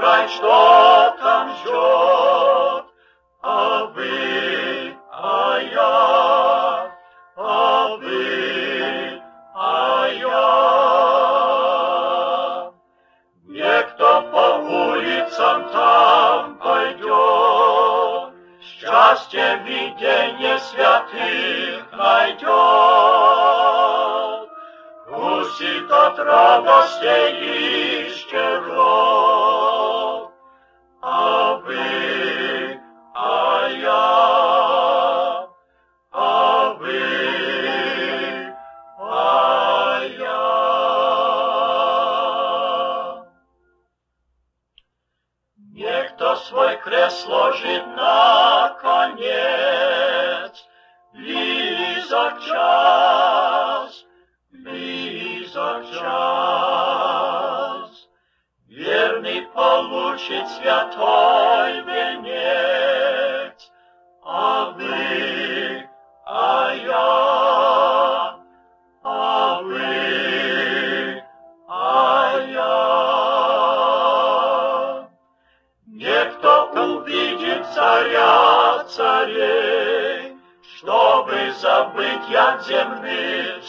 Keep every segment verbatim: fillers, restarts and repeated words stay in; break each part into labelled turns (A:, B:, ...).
A: край, что там ждет. А вы, а я, а вы, а я. Некто по улицам там пойдет, счастье видение святых найдет. Вкусит от радости ищет. А вы, а я, а вы, а я. Некто свой крест сложит наконец, близок час, близок час. Верный получит святой венец, а вы, а я, а вы, а я. Некто увидит царя царей, чтобы забыть от земных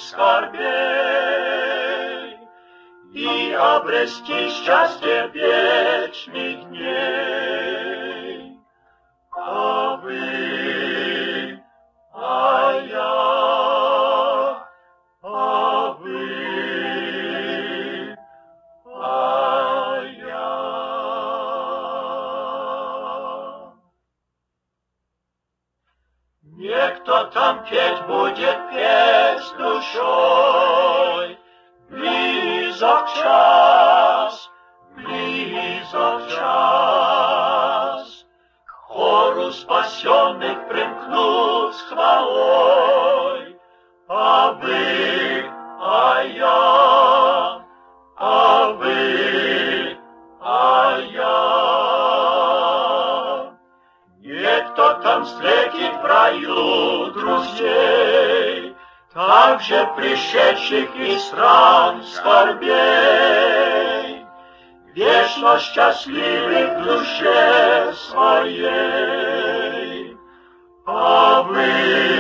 A: скорбей и обрести счастье вечных дней. А вы, а я, а вы, а я. Некто там петь будет, петь с душой. Близок час, близок час, к хору спасенных примкнут с хвалой. А вы, а я, а вы, а я. Некто там встретит в раю друзей, также пришедших из стран скорбей, вечно счастливых в душе своей. А вы,